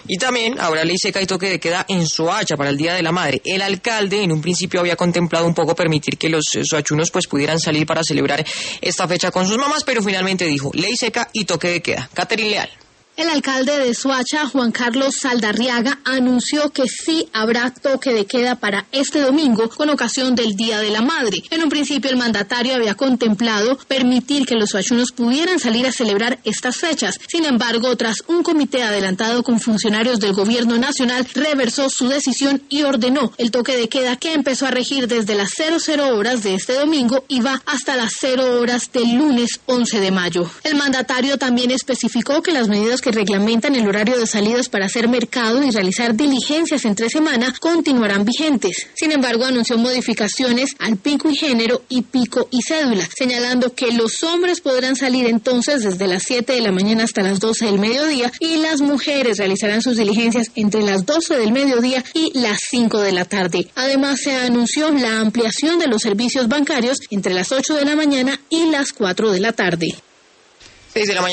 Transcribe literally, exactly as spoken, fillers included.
Y también habrá ley seca y toque de queda en Soacha para el Día de la Madre. El alcalde en un principio había contemplado un poco permitir que los soachunos pues pudieran salir para celebrar esta fecha con sus mamás, pero finalmente dijo ley seca y toque de queda. Catherine Leal. El alcalde de Soacha, Juan Carlos Saldarriaga, anunció que sí habrá toque de queda para este domingo con ocasión del Día de la Madre. En un principio el mandatario había contemplado permitir que los soachunos pudieran salir a celebrar estas fechas. Sin embargo, tras un comité adelantado con funcionarios del gobierno nacional, reversó su decisión y ordenó el toque de queda que empezó a regir desde las cero cero horas de este domingo y va hasta las cero horas del lunes once de mayo. El mandatario también especificó que las medidas que que reglamentan el horario de salidas para hacer mercado y realizar diligencias entre semana continuarán vigentes. Sin embargo, anunció modificaciones al pico y género y pico y cédula, señalando que los hombres podrán salir entonces desde las siete de la mañana hasta las doce del mediodía y las mujeres realizarán sus diligencias entre las doce del mediodía y las cinco de la tarde. Además, se anunció la ampliación de los servicios bancarios entre las ocho de la mañana y las cuatro de la tarde. seis de la mañana.